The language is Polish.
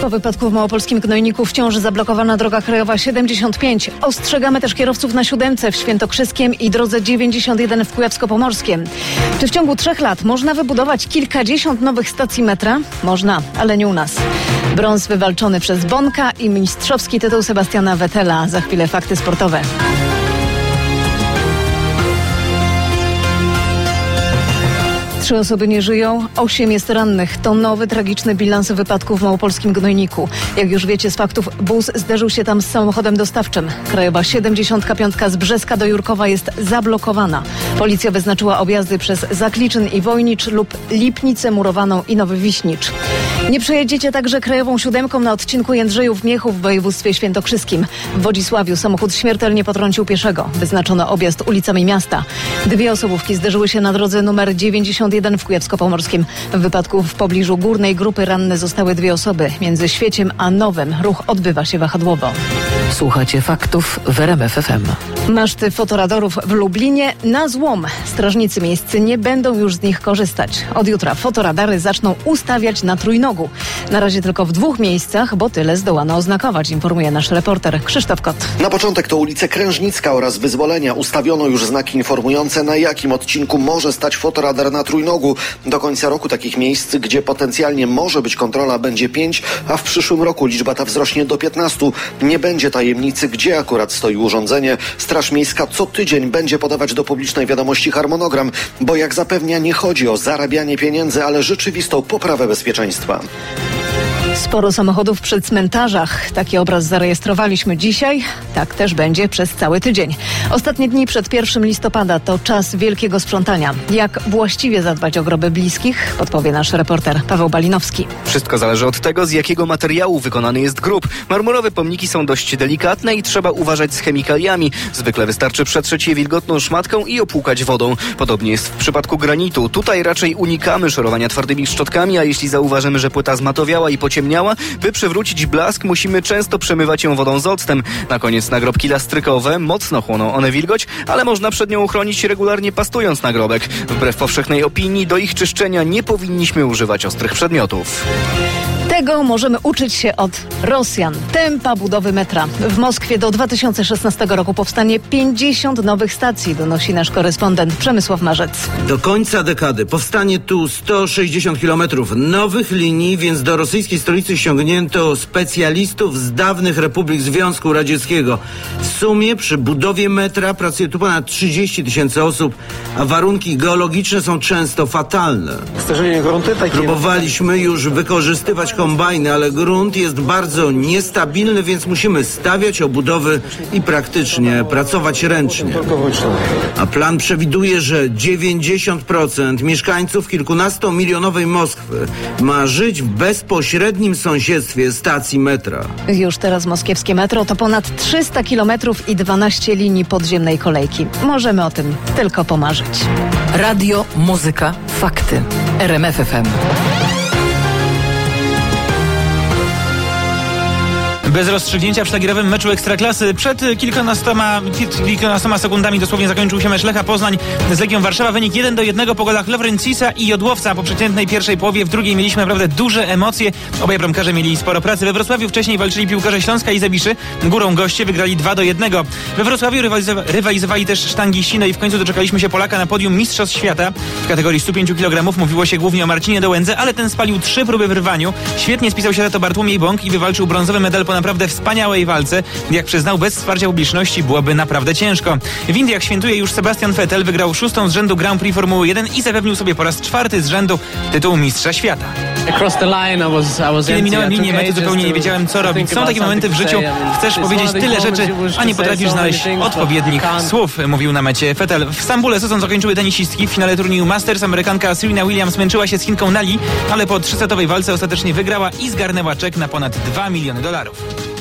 Po wypadku w małopolskim Gnojniku wciąż zablokowana droga krajowa 75. Ostrzegamy też kierowców na 7 w Świętokrzyskiem i drodze 91 w Kujawsko-Pomorskiem. Czy w ciągu 3 lat można wybudować kilkadziesiąt nowych stacji metra? Można, ale nie u nas. Brąz wywalczony przez Bonka i mistrzowski tytuł Sebastiana Vettela. Za chwilę fakty sportowe. 3 osoby nie żyją, 8 jest rannych. To nowy, tragiczny bilans wypadków w małopolskim Gnojniku. Jak już wiecie z faktów, bus zderzył się tam z samochodem dostawczym. Krajowa 75 z Brzeska do Jurkowa jest zablokowana. Policja wyznaczyła objazdy przez Zakliczyn i Wojnicz lub Lipnicę Murowaną i Nowy Wiśnicz. Nie przejedziecie także krajową 7 na odcinku Jędrzejów-Miechów w województwie świętokrzyskim. W Wodzisławiu samochód śmiertelnie potrącił pieszego. Wyznaczono objazd ulicami miasta. 2 osobówki zderzyły się na drodze numer 91 w Kujawsko-Pomorskim. W wypadku w pobliżu Górnej Grupy ranne zostały 2 osoby. Między Świeciem a Nowym ruch odbywa się wahadłowo. Słuchacie faktów w RMF FM. Maszty fotoradarów w Lublinie na złom. Strażnicy miejscy nie będą już z nich korzystać. Od jutra fotoradary zaczną ustawiać na Trójnogu. Na razie tylko w 2 miejscach, bo tyle zdołano oznakować, informuje nasz reporter Krzysztof Kot. Na początek to ulice Krężnicka oraz Wyzwolenia. Ustawiono już znaki informujące, na jakim odcinku może stać fotoradar na Trójnogu. Do końca roku takich miejsc, gdzie potencjalnie może być kontrola, będzie 5, a w przyszłym roku liczba ta wzrośnie do 15. Nie będzie tajemnicy, gdzie akurat stoi urządzenie. Straż Miejska co tydzień będzie podawać do publicznej wiadomości harmonogram, bo jak zapewnia, nie chodzi o zarabianie pieniędzy, ale rzeczywistą poprawę bezpieczeństwa. Sporo samochodów przy cmentarzach. Taki obraz zarejestrowaliśmy dzisiaj. Tak też będzie przez cały tydzień. Ostatnie dni przed 1 listopada to czas wielkiego sprzątania. Jak właściwie zadbać o groby bliskich, podpowie nasz reporter Paweł Balinowski. Wszystko zależy od tego, z jakiego materiału wykonany jest grób. Marmurowe pomniki są dość delikatne i trzeba uważać z chemikaliami. Zwykle wystarczy przetrzeć je wilgotną szmatką i opłukać wodą. Podobnie jest w przypadku granitu. Tutaj raczej unikamy szorowania twardymi szczotkami, a jeśli zauważymy, że płyta zmatowiała i pociemniała, by przywrócić blask, musimy często przemywać ją wodą z octem. Na koniec nagrobki lastrykowe, mocno chłoną one wilgoć, ale można przed nią uchronić regularnie pastując nagrobek. Wbrew powszechnej opinii, do ich czyszczenia nie powinniśmy używać ostrych przedmiotów. Tego możemy uczyć się od Rosjan. Tempa budowy metra. W Moskwie do 2016 roku powstanie 50 nowych stacji, donosi nasz korespondent Przemysław Marzec. Do końca dekady powstanie tu 160 kilometrów nowych linii, więc do rosyjskiej stolicy ściągnięto specjalistów z dawnych republik Związku Radzieckiego. W sumie przy budowie metra pracuje tu ponad 30 000 osób, a warunki geologiczne są często fatalne. Próbowaliśmy już wykorzystywać kombajny, ale grunt jest bardzo niestabilny, więc musimy stawiać obudowy i praktycznie pracować ręcznie. A plan przewiduje, że 90% mieszkańców kilkunastomilionowej Moskwy ma żyć w bezpośrednim sąsiedztwie stacji metra. Już teraz moskiewskie metro to ponad 300 kilometrów i 12 linii podziemnej kolejki. Możemy o tym tylko pomarzyć. Radio, muzyka, fakty. RMF FM. Bez rozstrzygnięcia w szlagierowym meczu Ekstraklasy przed kilkunastoma sekundami dosłownie zakończył się mecz Lecha Poznań z Legią Warszawa. Wynik 1-1 po golach Lawrencisa i Jodłowca. Po przeciętnej pierwszej połowie, w drugiej mieliśmy naprawdę duże emocje. Obaj bramkarze mieli sporo pracy. We Wrocławiu wcześniej walczyli piłkarze Śląska i Zawiszy. Górą goście wygrali 2-1. We Wrocławiu rywalizowali też sztangiści, no i w końcu doczekaliśmy się Polaka na podium Mistrzostw Świata. W kategorii 105 kg mówiło się głównie o Marcinie Dołędze, ale ten spalił 3 próby w rywaniu. Świetnie spisał się za to Bartłomiej Bąk i wywalczył brązowy medal po naprawdę wspaniałej walce. Jak przyznał, bez wsparcia publiczności byłoby naprawdę ciężko. W Indiach świętuje już Sebastian Vettel, wygrał 6. z rzędu Grand Prix Formuły 1 i zapewnił sobie po raz 4. z rzędu tytuł Mistrza Świata. Kiedy minąłem linię mety, zupełnie nie wiedziałem, co robić. Są takie momenty w życiu, chcesz powiedzieć tyle rzeczy, a nie potrafisz znaleźć odpowiednich słów, mówił na mecie Vettel. W Stambule sezon zakończyły tenisistki. W finale turnieju Masters Amerykanka Serena Williams męczyła się z Chinką Nali, ale po 3-setowej walce ostatecznie wygrała i zgarnęła czek na ponad $2 miliony.